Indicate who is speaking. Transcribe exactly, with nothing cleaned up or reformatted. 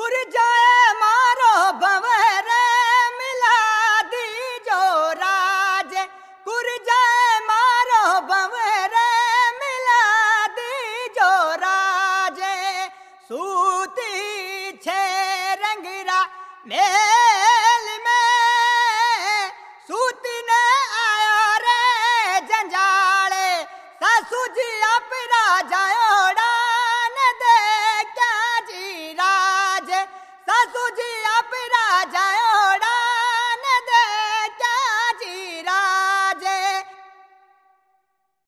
Speaker 1: कुर जाए मारो भंवरे मिला दी जो राज कुर जाए मारो भंवरे मिला दी जो राज सूती छे रंगरा मेल में सूती ने आयो रे जंजाले सासू जी अपरा जायोड़ा न दे क्या जी राज सासू जी